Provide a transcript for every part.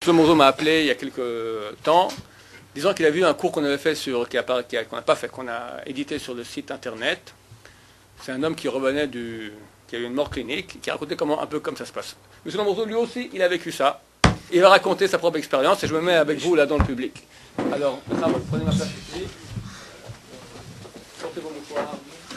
Ce Monzo m'a appelé il y a quelques temps, disant qu'il a vu un cours qu'on avait fait qu'on n'a pas fait, qu'on a édité sur le site internet. C'est un homme qui revenait qui a eu une mort clinique, qui racontait un peu comme ça se passe. M. Monzo, lui aussi, il a vécu ça. Il va raconter sa propre expérience et je me mets avec vous là dans le public. Alors, maintenant, prenez ma place ici. Sortez vos mouchoirs.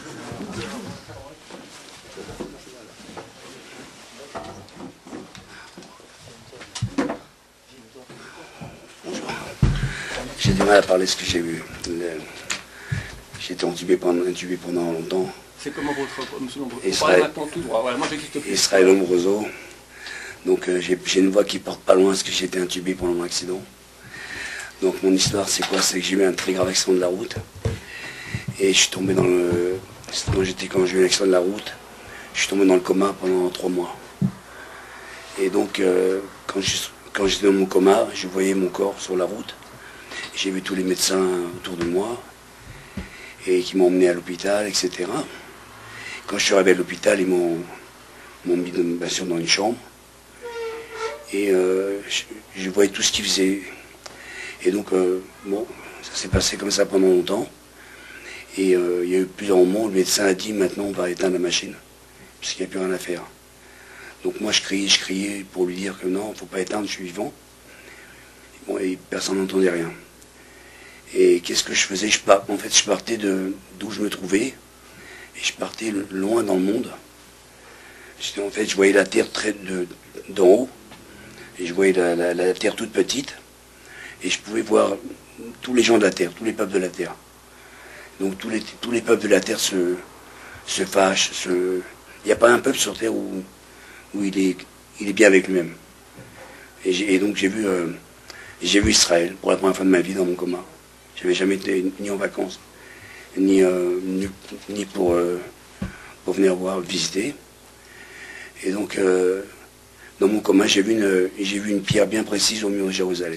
J'ai du mal à parler de ce que j'ai vu. J'ai été intubé pendant longtemps. C'est comment votre monsieur Lombroso? Israël, maintenant tout droit. Voilà, moi j'existe plus. Israël Lombroso. Donc j'ai une voix qui porte pas loin parce que j'ai été intubé pendant mon accident. Donc mon histoire c'est quoi? C'est que j'ai eu un très grave accident de la route. Et je suis tombé quand j'ai eu un accident de la route, je suis tombé dans le coma pendant 3 mois. Et donc quand j'étais dans mon coma, je voyais mon corps sur la route. J'ai vu tous les médecins autour de moi et qui m'ont emmené à l'hôpital, etc. Quand je suis arrivé à l'hôpital, ils m'ont mis bien sûr dans une chambre et je voyais tout ce qu'ils faisaient. Et donc, bon, ça s'est passé comme ça pendant longtemps. Et il y a eu plusieurs moments où le médecin a dit maintenant on va éteindre la machine, parce qu'il n'y a plus rien à faire. Donc moi je criais pour lui dire que non, il ne faut pas éteindre, je suis vivant. Bon, et personne n'entendait rien. Et qu'est-ce que je faisais? En fait, je partais d'où je me trouvais, et je partais loin dans le monde. En fait, je voyais la terre d'en haut, et je voyais la terre toute petite, et je pouvais voir tous les gens de la terre, tous les peuples de la terre. Donc tous les peuples de la terre se fâchent. Il n'y a pas un peuple sur terre où il est bien avec lui-même. Et donc j'ai vu Israël pour la première fois de ma vie dans mon coma. Je n'avais jamais été ni en vacances, ni pour venir visiter. Et donc, dans mon coma, j'ai vu une pierre bien précise au mur de Jérusalem.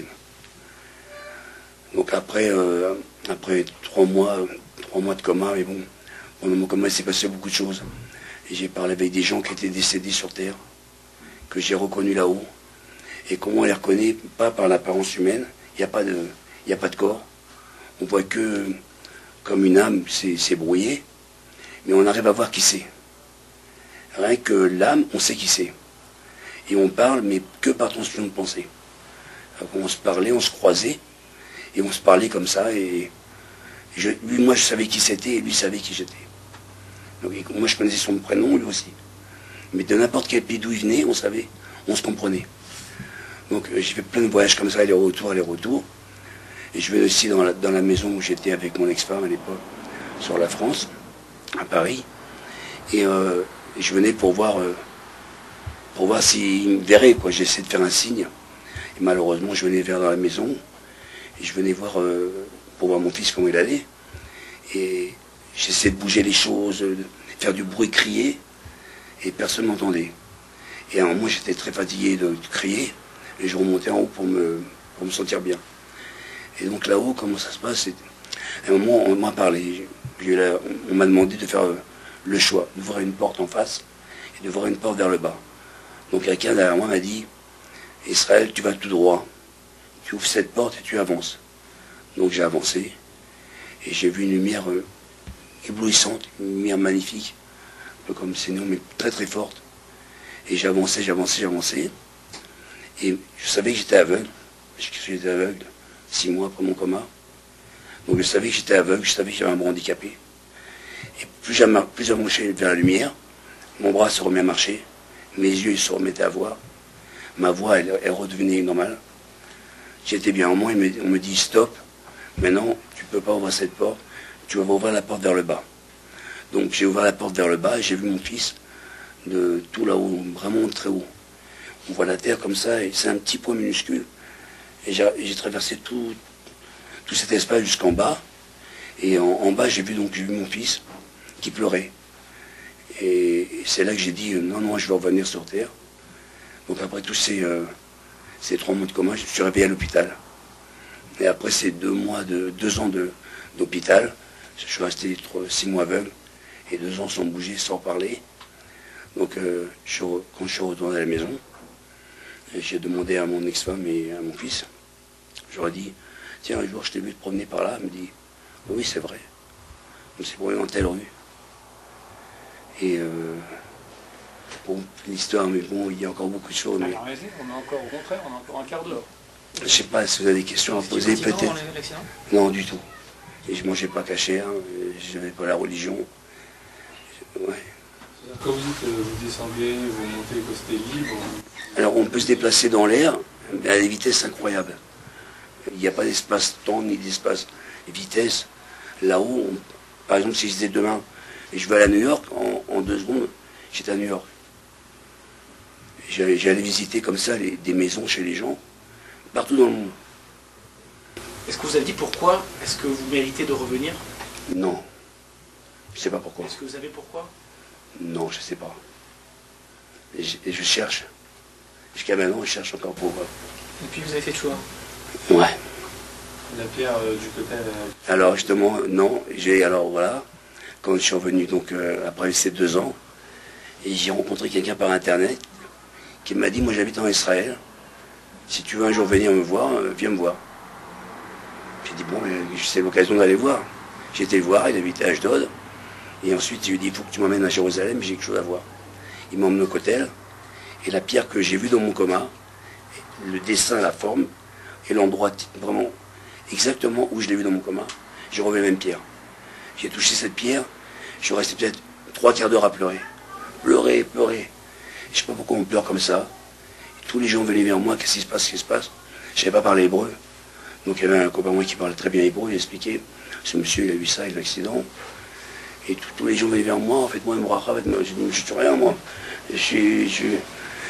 Donc après 3 mois de coma, mais bon, pendant mon coma, il s'est passé beaucoup de choses. Et j'ai parlé avec des gens qui étaient décédés sur Terre, que j'ai reconnus là-haut. Et comment on les reconnaît? Pas par l'apparence humaine, il n'y a pas de corps. On voit que comme une âme, c'est brouillé, mais on arrive à voir qui c'est. Rien que l'âme, on sait qui c'est. Et on parle, mais que par tension de pensée. Alors, on se parlait, on se croisait, et on se parlait comme ça, et moi je savais qui c'était, et lui savait qui j'étais. Donc moi je connaissais son prénom, lui aussi. Mais de n'importe quel pays d'où il venait, on savait, on se comprenait. Donc j'ai fait plein de voyages comme ça, aller-retour. Et je venais aussi dans la maison où j'étais avec mon ex-femme à l'époque, sur la France, à Paris. Et je venais pour voir s'il me verrait, quoi. J'essayais de faire un signe. Et malheureusement, je venais vers dans la maison. Et je venais voir pour voir mon fils comment il allait. Et j'essayais de bouger les choses, de faire du bruit, crier. Et personne ne m'entendait. Et à un moment, j'étais très fatigué de crier. Et je remontais en haut pour me sentir bien. Et donc là-haut, comment ça se passe? À un moment, on m'a parlé. On m'a demandé de faire le choix, d'ouvrir une porte en face et d'ouvrir une porte vers le bas. Donc quelqu'un derrière moi m'a dit, Israël, tu vas tout droit. Tu ouvres cette porte et tu avances. Donc j'ai avancé. Et j'ai vu une lumière éblouissante, une lumière magnifique, un peu comme c'est nous, mais très très forte. Et j'avançais. Et je savais que j'étais aveugle. J'étais aveugle 6 mois après mon coma. Donc je savais que j'étais aveugle, je savais que j'avais un bras handicapé. Et plus j'avançais vers la lumière, mon bras se remet à marcher, mes yeux ils se remettaient à voir, ma voix elle redevenait normale. J'étais bien. Au moins on me dit stop, maintenant tu ne peux pas ouvrir cette porte, tu vas ouvrir la porte vers le bas. Donc j'ai ouvert la porte vers le bas et j'ai vu mon fils de tout là-haut, vraiment très haut. On voit la terre comme ça et c'est un petit point minuscule. Et j'ai traversé tout cet espace jusqu'en bas. Et en bas, j'ai vu mon fils qui pleurait. Et c'est là que j'ai dit, non, je vais revenir sur Terre. Donc après tous ces 3 mois de coma, je me suis réveillé à l'hôpital. Et après ces 2 ans d'hôpital, je suis resté 6 mois aveugle et 2 ans sans bouger, sans parler. Donc quand je suis retourné à la maison, J'ai demandé à mon ex-femme et à mon fils, j'aurais dit, tiens, un jour je t'ai vu te promener par là. Elle me dit, oui, c'est vrai. On s'est promené dans telle rue. Et bon, l'histoire, mais bon, il y a encore beaucoup de choses. Mais... On a encore, au contraire, on a encore un quart d'heure. Je ne sais pas si vous avez des questions à poser, peut-être. Non, du tout. Et je ne mangeais pas cachère, je n'avais pas la religion. Ouais. Quand vous dites vous descendez, vous montez, que c'était libre. Alors on peut se déplacer dans l'air à des vitesses incroyables. Il n'y a pas d'espace-temps ni d'espace vitesse. Là-haut, par exemple, si je disais demain, et je vais aller à New York, en 2 secondes, j'étais à New York. J'allais visiter comme ça des maisons chez les gens, partout dans le monde. Est-ce que vous avez dit pourquoi est-ce que vous méritez de revenir? Non. Je ne sais pas pourquoi. Est-ce que vous savez pourquoi? Non, je ne sais pas. Et je cherche. Jusqu'à maintenant, je cherche encore pourquoi. Et puis vous avez fait le choix? Ouais. La pierre du côté... Alors justement, non. Alors voilà, quand je suis revenu, donc après ces 2 ans, et j'ai rencontré quelqu'un par Internet qui m'a dit, moi j'habite en Israël, si tu veux un jour venir me voir, viens me voir. J'ai dit, bon, c'est l'occasion d'aller voir. J'ai été le voir, il habitait à Ashdod. Et ensuite, il lui dit, il faut que tu m'emmènes à Jérusalem, j'ai quelque chose à voir. Il m'emmène au Kotel, et la pierre que j'ai vue dans mon coma, le dessin, la forme, et l'endroit vraiment exactement où je l'ai vue dans mon coma, j'ai revu la même pierre. J'ai touché cette pierre, je suis resté peut-être 3 quarts d'heure à pleurer. Pleurer, pleurer. Je ne sais pas pourquoi on pleure comme ça. Et tous les gens venaient vers moi, qu'est-ce qui se passe, qu'est-ce qui se passe. Je ne savais pas parler hébreu. Donc il y avait un copain moi qui parlait très bien hébreu, il expliquait, ce monsieur il a eu ça, il a eu l'accident. Et tous les gens venaient vers moi, faites-moi une bracha, faites-moi. Je dis, je ne suis rien moi. Je suis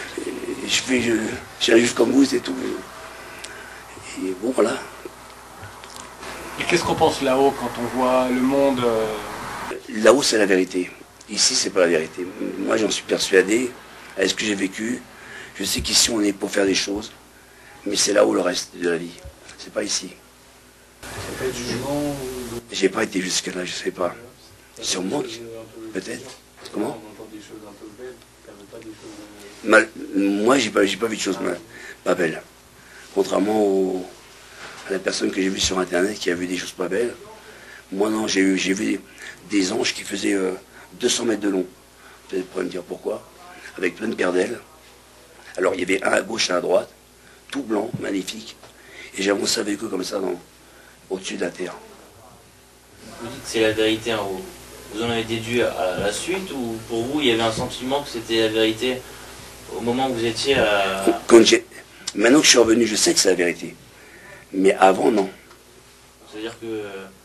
un juif comme vous, c'est tout. Et bon voilà. Et qu'est-ce qu'on pense là-haut quand on voit le monde Là-haut c'est la vérité. Ici c'est pas la vérité. Moi j'en suis persuadé, avec ce que j'ai vécu. Je sais qu'ici on est pour faire des choses, mais c'est là-haut le reste de la vie. C'est pas ici. Ça peut être jugement ou... J'ai pas été jusque là, je sais pas. Sûrement, peut-être. Comment? On entend des choses un peu belles, pas des choses... Moi j'ai pas vu de choses pas belles. Contrairement à la personne que j'ai vue sur Internet qui a vu des choses pas belles. Moi non, j'ai vu des anges qui faisaient 200 mètres de long. Vous pourrez me dire pourquoi. Avec plein de paires d'ailes. Alors il y avait un à gauche et un à droite, tout blanc, magnifique. Et j'avançais avec eux comme ça au-dessus de la terre. Vous dites que c'est la vérité en haut. Vous en avez déduit à la suite ou pour vous il y avait un sentiment que c'était la vérité au moment où vous étiez à... Maintenant que je suis revenu, je sais que c'est la vérité. Mais avant, non. C'est-à-dire que...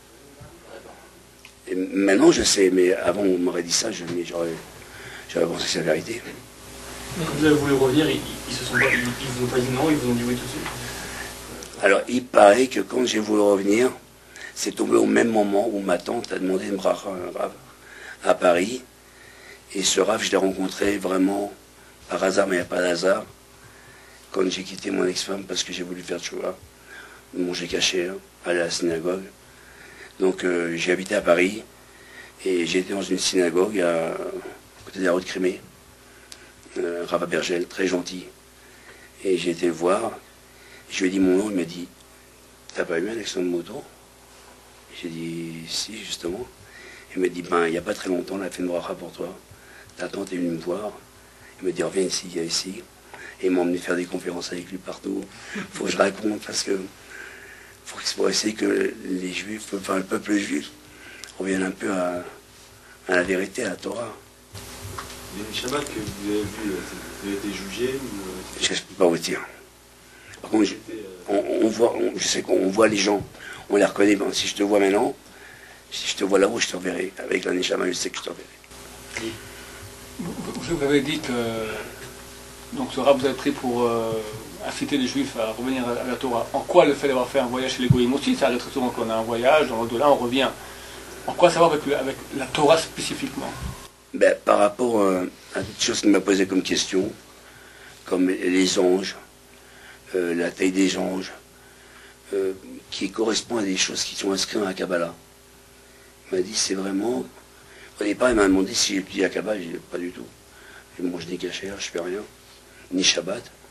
Et maintenant, je sais, mais avant, on m'aurait dit ça, j'aurais pensé que c'est la vérité. Mais quand vous avez voulu revenir, ils vous ont pas dit non, ils vous ont dit oui tout de suite? Alors, il paraît que quand j'ai voulu revenir, c'est tombé au même moment où ma tante a demandé une bracha à un rave à Paris. Et ce rave, je l'ai rencontré vraiment par hasard, mais il n'y a pas d'hasard, quand j'ai quitté mon ex-femme parce que j'ai voulu faire tchouva, manger caché, aller à la synagogue. Donc j'ai habité à Paris et j'ai été dans une synagogue à côté de la rue de Crimée, Rav Bergel, très gentil. Et j'ai été le voir, je lui ai dit mon nom, il m'a dit, t'as pas eu un accident de moto? J'ai dit, si, justement. Il m'a dit, ben, il n'y a pas très longtemps, on a fait une bracha pour toi. Ta tante est venue me voir. Il m'a dit, reviens ici, viens ici. Et il m'a emmené faire des conférences avec lui partout. Il faut que je raconte parce que faut essayer que les juifs, enfin le peuple juif, revienne un peu à la vérité, à la Torah. Les Shabbat que vous avez vu, vous avez été jugé ou... Je ne peux pas vous dire. Par contre, je sais qu'on voit les gens, on les reconnaît. Bon, si je te vois maintenant, si je te vois là-haut, je te reverrai. Avec la Neshama, je sais que je te reverrai. Vous avez dit que donc ce rab vous avez pris pour inciter les juifs à revenir à la Torah. En quoi le fait d'avoir fait un voyage chez les Goïm aussi, ça arrive très souvent qu'on a un voyage, dans l'au-delà on revient. En quoi ça va avec la Torah spécifiquement? Ben, par rapport à toutes choses qu'il m'a posées comme question, comme les anges, la taille des anges, qui correspond à des choses qui sont inscrites dans la Kabbalah. Il m'a dit, c'est vraiment... Au départ, il m'a demandé si j'étudiais la Kabbalah, j'ai dit, pas du tout. Je mange ni cachère, je fais rien, ni Shabbat. Il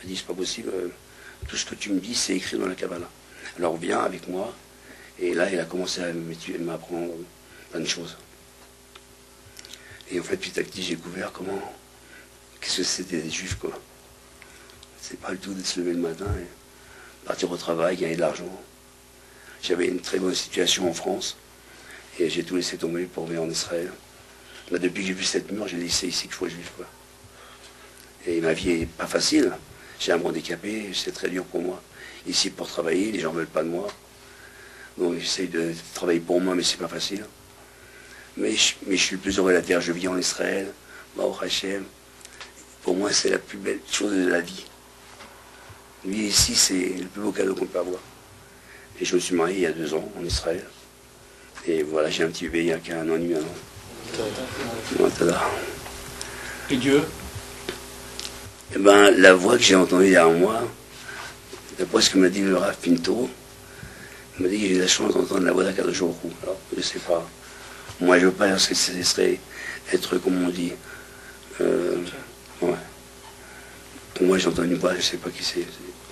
Elle dit, c'est pas possible, tout ce que tu me dis, c'est écrit dans la Kabbalah. Alors viens avec moi. Et là, il a commencé à m'apprendre plein de choses. Et en fait, petit à petit, j'ai découvert qu'est-ce que c'était des juifs, quoi. C'est pas du tout de se lever le matin et partir au travail, gagner de l'argent. J'avais une très bonne situation en France. Et j'ai tout laissé tomber pour venir en Israël. Là, depuis que j'ai vu cette mur, j'ai dit, c'est ici qu'il faut être juif, quoi. Et ma vie est pas facile. J'ai un handicapé, c'est très dur pour moi. Ici, pour travailler, les gens ne veulent pas de moi. Donc j'essaye de travailler pour moi, mais c'est pas facile. Mais je suis le plus heureux de la terre. Je vis en Israël, Baruch Hashem. Pour moi, c'est la plus belle chose de la vie. Vivre ici, c'est le plus beau cadeau qu'on peut avoir. Et je me suis marié il y a 2 ans en Israël. Et voilà, j'ai un petit bébé il y a qu'un an et demi maintenant. Et Dieu? Eh ben, la voix que j'ai entendue il y a un mois, d'après ce que m'a dit le Rav Pinto, il m'a dit que j'ai eu la chance d'entendre la voix d'Akadosh Baruch Hu. Alors, je ne sais pas. Moi, je ne veux pas dire que ce serait être, comme on dit. Ouais. Pour moi, j'ai entendu une voix, je ne sais pas qui c'est.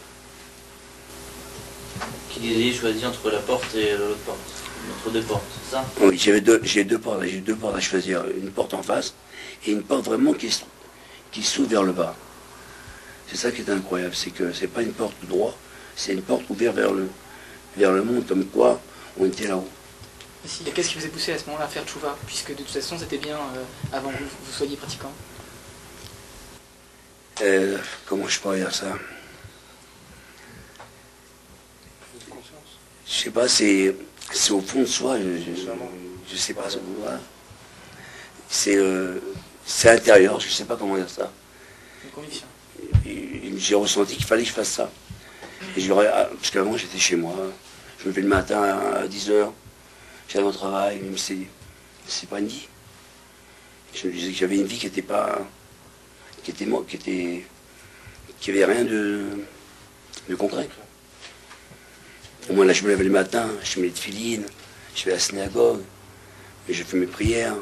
Qui disait choisir entre la porte et l'autre porte. Entre 2 portes, c'est ça? Oui, j'ai 2 portes. J'ai 2 portes à choisir. Une porte en face et une porte vraiment qui s'ouvre vers le bas. C'est ça qui est incroyable, c'est que c'est pas une porte droite, c'est une porte ouverte vers le monde, comme quoi on était là-haut. Qu'est-ce qui vous a poussé à ce moment-là à faire tchouva, puisque de toute façon c'était bien avant que vous soyez pratiquant? Comment je pourrais dire ça? Je sais pas, c'est au fond de soi, je sais pas. Voilà. C'est intérieur, je sais pas comment dire ça. Une conviction. J'ai ressenti qu'il fallait que je fasse ça. Et parce qu'avant j'étais chez moi, je me levais le matin à 10h, j'allais au travail, même si c'est pas une vie. Je me disais que j'avais une vie qui était pas, qui avait rien de concret. Au moins là je me levais le matin, je mets les tefilines, je vais à la synagogue, et je fais mes prières,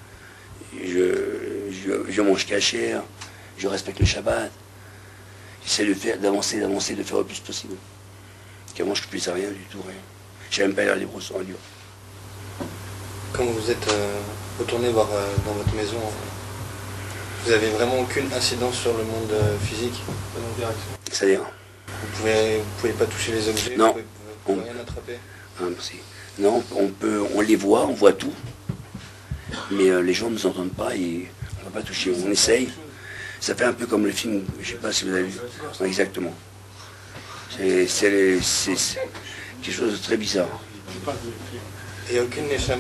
je mange cachère, je respecte le Shabbat. J'essaie d'avancer, de faire le plus possible. Qu'avant, je ne puisse rien du tout, rien. Je n'avais même pas l'air libre sur un lieu. Quand vous êtes retourné voir dans votre maison, vous n'avez vraiment aucune incidence sur le monde physique? C'est-à-dire? Vous pouvez pas toucher les objets? Non. Vous pouvez rien attraper? Ah, merci. Non, on les voit, on voit tout. Mais les gens ne nous entendent pas et on ne va pas toucher. On essaye. Ça fait un peu comme le film, je ne sais pas si vous avez vu. Ouais, exactement. C'est quelque chose de très bizarre. Il n'y a aucune neshama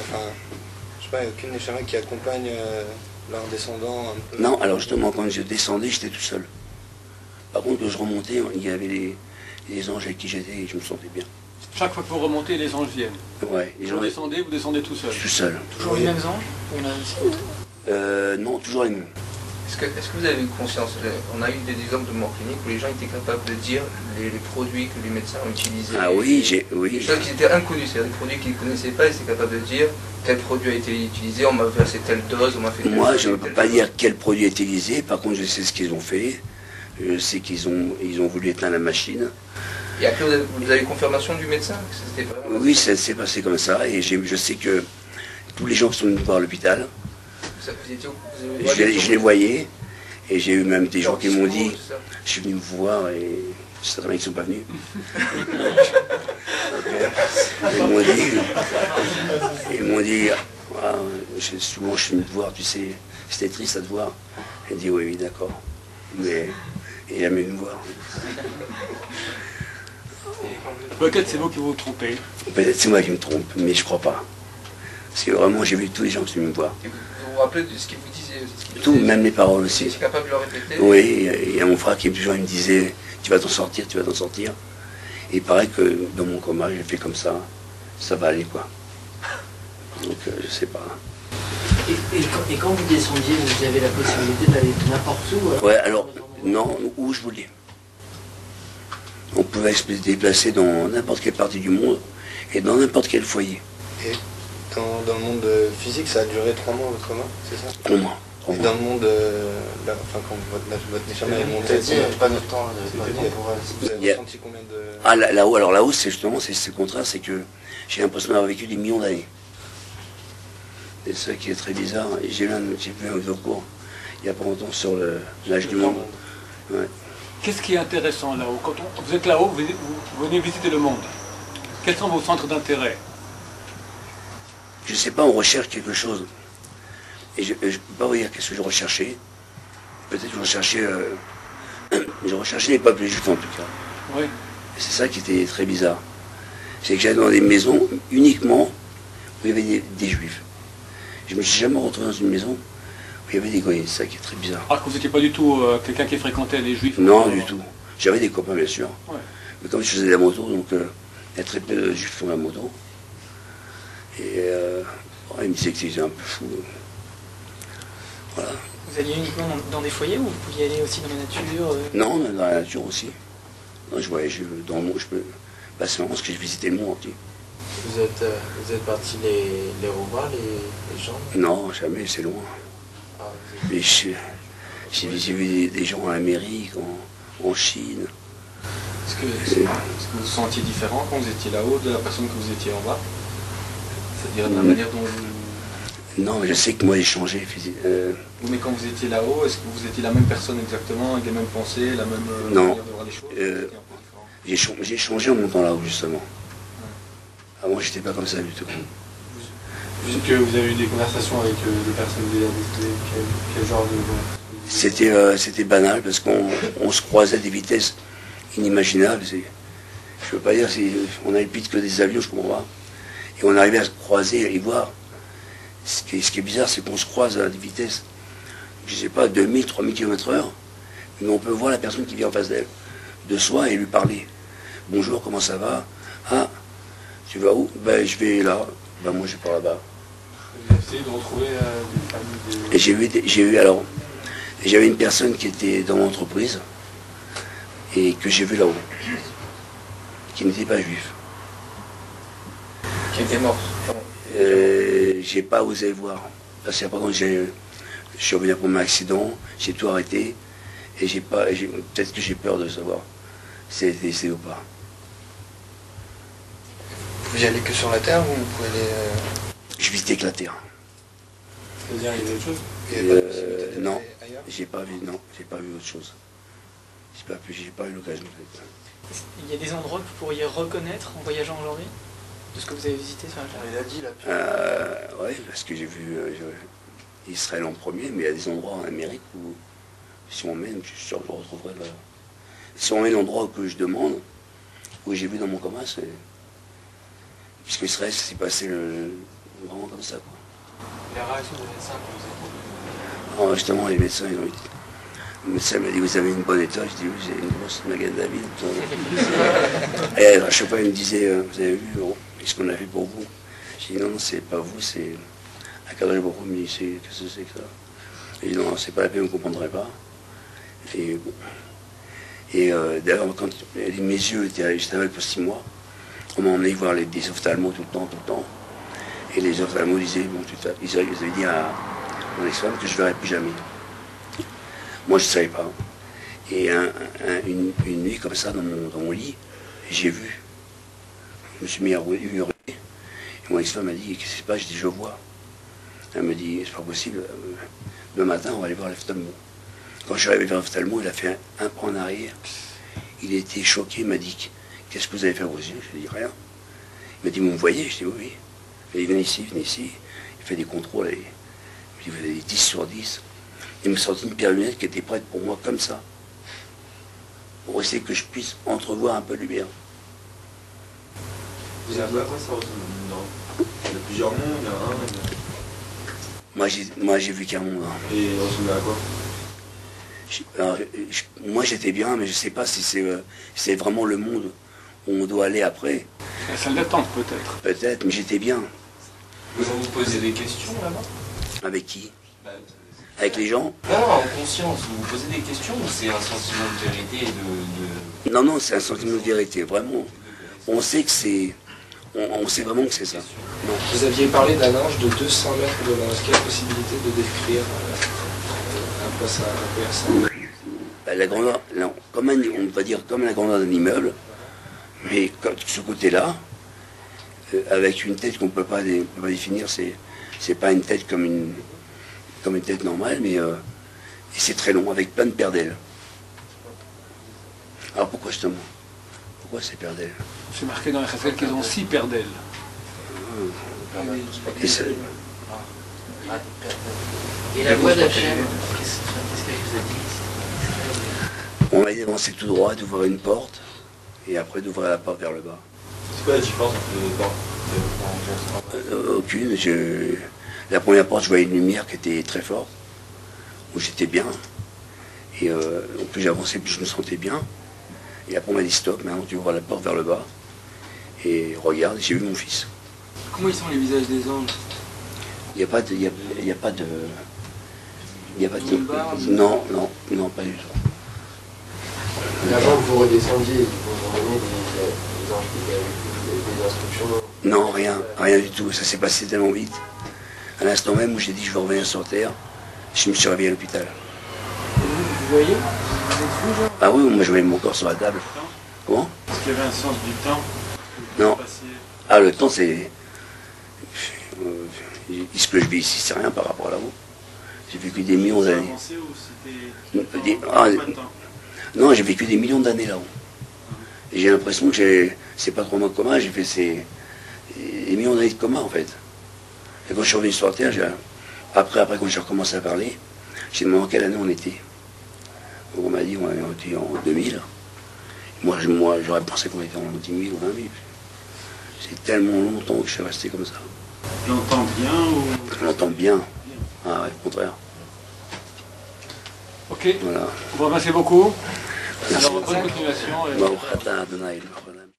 qui accompagne leurs descendants un peu? Non, alors justement, quand je descendais, j'étais tout seul. Par contre, quand je remontais, il y avait les anges avec qui j'étais et je me sentais bien. Chaque fois que vous remontez, les anges viennent. Ouais. Vous descendez tout seul. Tout seul. Toujours les mêmes anges? Ou il y en a aussi? Non, toujours les mêmes. Est-ce que vous avez eu conscience, on a eu des exemples de morts cliniques où les gens étaient capables de dire les produits que les médecins ont utilisés. Ah oui, oui. Des choses qui étaient inconnues, c'est-à-dire des produits qu'ils ne connaissaient pas, ils étaient capables de dire tel produit a été utilisé, on m'a versé telle dose, on m'a fait telle Moi, chose, je ne peux pas dire quel produit a été utilisé, par contre je sais ce qu'ils ont fait. Je sais qu'ils ont voulu éteindre la machine. Et après, vous avez confirmation du médecin que c'était vraiment... Oui, ça s'est passé comme ça, et je sais que tous les gens qui sont venus voir à l'hôpital, je les voyais. Et j'ai eu même des gens qui m'ont dit, je suis venu vous voir et c'est très bien qu'ils ne sont pas venus. Ils m'ont dit, ah, souvent je suis venu te voir, tu sais, c'était triste à te voir. J'ai dit oui, d'accord. Mais il a mieux me voir. Peut-être c'est vous qui vous trompez. Peut-être c'est moi qui me trompe, mais je crois pas. Parce que vraiment, j'ai vu tous les gens qui sont venus me voir. Vous vous rappelez de ce qu'il vous disait? Tout, même les paroles aussi. Vous êtes capable de le répéter? Oui, il y a mon frère qui toujours il me disait, tu vas t'en sortir, tu vas t'en sortir. Et il paraît que dans mon coma, j'ai fait comme ça va aller quoi. Donc je sais pas. Et quand vous descendiez, vous avez la possibilité d'aller n'importe où? Ouais, alors, non, où je voulais. On pouvait se déplacer dans n'importe quelle partie du monde et dans n'importe quel foyer. Et dans le monde physique, ça a duré 3 mois votre coma, c'est ça? 3 mois. 3 Et mois. dans le monde, là, enfin, quand votre neshama est monté, Pas de temps pour vous avez ressenti combien de... Ah, là-haut, alors là-haut, c'est justement, c'est le contraire, c'est que j'ai l'impression d'avoir vécu des millions d'années. C'est ça qui est très bizarre. Et j'ai vu un cours il n'y a pas longtemps sur l'âge du monde. Ouais. Qu'est-ce qui est intéressant là-haut? Quand vous êtes là-haut, vous venez visiter le monde. Quels sont vos centres d'intérêt? Je ne sais pas, on recherche quelque chose. Et je ne peux pas vous dire qu'est-ce que je recherchais. Peut-être que je recherchais les peuples juifs en tout cas. Oui. Et c'est ça qui était très bizarre. C'est que j'allais dans des maisons uniquement où il y avait des juifs. Je ne me suis jamais retrouvé dans une maison où il y avait des goyens. C'est ça qui est très bizarre. Alors que vous n'étiez pas du tout quelqu'un qui fréquentait les juifs? Non, du tout. J'avais des copains, bien sûr. Ouais. Mais comme je faisais de la moto, donc il y a très peu de juifs qui font la moto. Et ils me disaient que c'était un peu fou. Voilà. Vous alliez uniquement dans des foyers ou vous pouviez aller aussi dans la nature Non, dans la nature aussi. Non, je voyais dans le monde, je peux. Bah, c'est vraiment ce que je visitais le monde entier. Vous êtes partis les revoir, les gens? Non, jamais, c'est loin. Ah, Mais j'ai vu des gens en Amérique, en Chine. Est-ce que vous vous sentiez différent quand vous étiez là-haut de la personne que vous étiez en bas? C'est-à-dire de la manière dont vous... Non, mais je sais que moi j'ai changé. Oui, mais quand vous étiez là-haut, est-ce que vous étiez la même personne exactement, avec les mêmes pensées, la même Non. manière de voir les choses? C'était un peu différent. J'ai changé en montant là-haut, justement. Avant, j'étais pas comme ça du tout. Vous dites que vous avez eu des conversations avec des personnes quel genre de... C'était banal parce qu'on se croisait à des vitesses inimaginables. Je ne peux pas dire, on avait plus que des avions, je comprends pas. Et on arrivait à se croiser et voir. Ce qui est bizarre, c'est qu'on se croise à des vitesses, je ne sais pas, 2000, 3000 km/h, mais on peut voir la personne qui vient en face d'elle, de soi, et lui parler. Bonjour, comment ça va? Ah, tu vas où? Ben, je vais là. Ben, moi, je vais par là-bas. Vous avez essayé de retrouver des familles... Et j'avais une personne qui était dans mon entreprise, et que j'ai vu là-haut, qui n'était pas juif. Qui était mort. J'ai pas osé voir. Parce que par contre, je suis revenu pour mon accident, j'ai tout arrêté, et peut-être que j'ai peur de savoir si elle était décédée ou pas. Vous pouvez aller que sur la Terre ou vous pouvez aller... Je visitais que la Terre. C'est-à-dire, il y a autre chose? Non, j'ai pas vu autre chose. J'ai pas eu l'occasion. Il y a des endroits que vous pourriez reconnaître en voyageant aujourd'hui? De ce que vous avez visité sur la Terre? Il a dit là. Oui, parce que j'ai vu Israël en premier, mais il y a des endroits en Amérique où, si on mène, je suis sûr que je retrouverai là. Si on met l'endroit que je demande, où j'ai vu dans mon coma, c'est. Puisque Israël, ça s'est passé vraiment comme ça, quoi. Les réactions des médecins que vous avez... Alors, justement, les médecins, ils ont dit. Le médecin m'a dit, vous avez une bonne état. Je dis, oui, j'ai une grosse Magan David. Et à chaque fois, il me disait, vous avez vu, qu'est-ce qu'on a fait pour vous? J'ai dit, non, c'est pas vous, c'est un cadre beaucoup, mais qu'est-ce que c'est que ça? Il dit, non, c'est pas la peine, vous ne comprendrez pas. Et bon. Et d'ailleurs, quand mes yeux j'étais avec pour 6 mois, on m'a emmené voir des ophtalmos tout le temps. Et les ophtalmos disaient, bon, ils avaient dit à mon ex-femme que je ne verrais plus jamais. Moi, je ne savais pas. Et une nuit, comme ça, dans mon lit, j'ai vu. Je me suis mis à hurler. Et mon ex-femme m'a dit, qu'est-ce qui se passe? Je dis, je vois. Elle me dit, c'est pas possible. Demain matin, on va aller voir l'ophtalmo. Quand je suis arrivé vers l'ophtalmo, il a fait un pas en arrière. Il était choqué, il m'a dit, qu'est-ce que vous avez fait à vos yeux? Je lui ai dit, rien. Il m'a dit, vous me voyez? Je dis, oui. Il m'a dit, venez ici. Il fait des contrôles. Il me dit, vous avez 10 sur 10. Il me sortit une paire de lunettes qui était prête pour moi, comme ça. Pour essayer que je puisse entrevoir un peu de lumière. Vous avez à quoi ça ressemble? Il y a plusieurs mondes, il y a un. Moi, j'ai vu qu'un monde. Et il ressemblait à quoi? Moi, j'étais bien, mais je ne sais pas si c'est vraiment le monde où on doit aller après. La salle d'attente, peut-être. Peut-être, mais j'étais bien. Vous vous posez des questions là-bas? Avec qui? Avec les gens? Non, en conscience, vous vous posez des questions ou c'est un sentiment de vérité et de... Non, c'est un sentiment de vérité, vraiment. On sait que c'est... On sait vraiment que c'est ça. Vous aviez parlé d'un ange de 200 mètres de long. Est-ce qu'il y a possibilité de décrire passe à ça. Bah, la grandeur, non, on va dire comme la grandeur d'un immeuble, mais ce côté-là, avec une tête qu'on ne peut pas définir, c'est pas une tête comme une tête normale, mais et c'est très long, avec plein de paires d'ailes. Alors pourquoi justement? Pourquoi ces paires d'ailes? C'est marqué dans les Chazal qu'ils ont 6 paires d'ailes. Et ça- Et la voix d'Hachem, qu'est-ce qu'elle vous a dit? on m'a dit d'avancer tout droit, d'ouvrir une porte, et après d'ouvrir la porte vers le bas. C'est quoi la différence entre les portes? Aucune. La première porte, je voyais une lumière qui était très forte, où j'étais bien. Et plus j'avançais, plus je me sentais bien. Et après, on m'a dit stop, maintenant tu ouvres la porte vers le bas. Et regarde, j'ai vu mon fils. Comment ils sont les visages des anges? Il n'y a pas de. Il y a pas de. Il n'y a pas de. Non, non, non, pas du tout. Et avant que vous redescendiez, ils vous ont donné des anges qui avaient des instructions? Non, rien du tout. Ça s'est passé tellement vite. À l'instant même où j'ai dit je veux revenir sur Terre, je me suis réveillé à l'hôpital. Vous voyez? Vous êtes fou, genre? Ah oui, moi je voyais mon corps sur la table. Comment? Est-ce qu'il y avait un sens du temps? Non. Ah, le temps, c'est. Ce que je vis ici, c'est rien par rapport à là-haut. J'ai vécu des millions d'années. Non, j'ai vécu des millions d'années là-haut. Et j'ai l'impression que c'est pas trop mon coma, j'ai fait des millions d'années de coma en fait. Et quand je suis revenu sur Terre, après quand j'ai recommencé à parler, j'ai demandé en quelle année on était. Donc on m'a dit on était en 2000. Moi j'aurais pensé qu'on était en 10 000 ou 20 000. C'est tellement longtemps que je suis resté comme ça. Tu l'entends bien ou... Je l'entends bien. Ah ouais, au contraire. Ok, Voilà. vous remerciez beaucoup. Merci. Alors, bonne continuation. Baruch atah Adonai Eloheinu.